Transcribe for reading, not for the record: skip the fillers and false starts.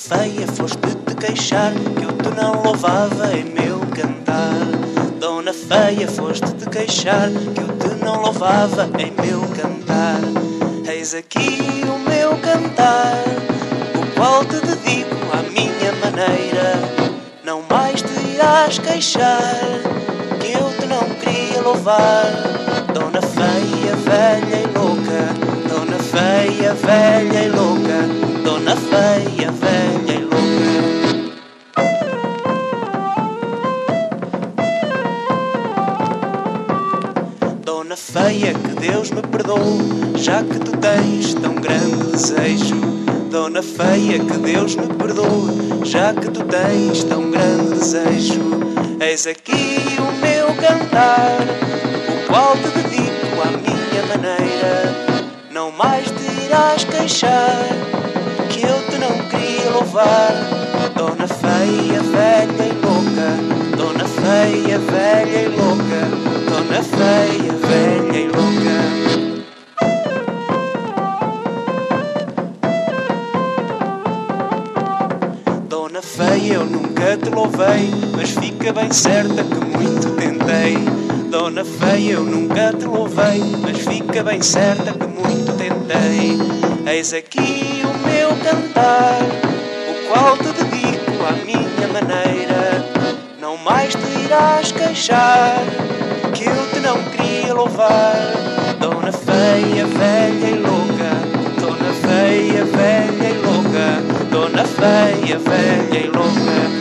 feia, foste-te queixar que eu te não louvava em meu cantar. Dona feia, foste-te queixar que eu te não louvava em meu cantar. Eis aqui o meu cantar, o qual te dedico à minha maneira. Não mais te irás queixar que eu te não queria louvar. Dona feia, velha e louca, dona feia, velha e louca, dona feia, velha e louca. Dona feia, que Deus me perdoe, já que tu tens tão grande desejo. Dona feia, que Deus me perdoe, já que tu tens tão grande desejo. Eis aqui o meu cantar, o qual te dedico à minha maneira. Não mais te irás queixar que eu te não queria louvar. Dona feia, velha e louca, dona feia, velha e louca, dona feia, velha e louca. Dona feia, eu nunca te louvei, mas fica bem certa que muito tentei. Dona feia, eu nunca te louvei, mas fica bem certa que muito tentei. Eis aqui o meu cantar, o qual te dedico à minha maneira. Não mais te irás queixar que eu te não queria louvar. Dona feia, velha e louca, dona feia, velha e louca, dona feia, velha e louca.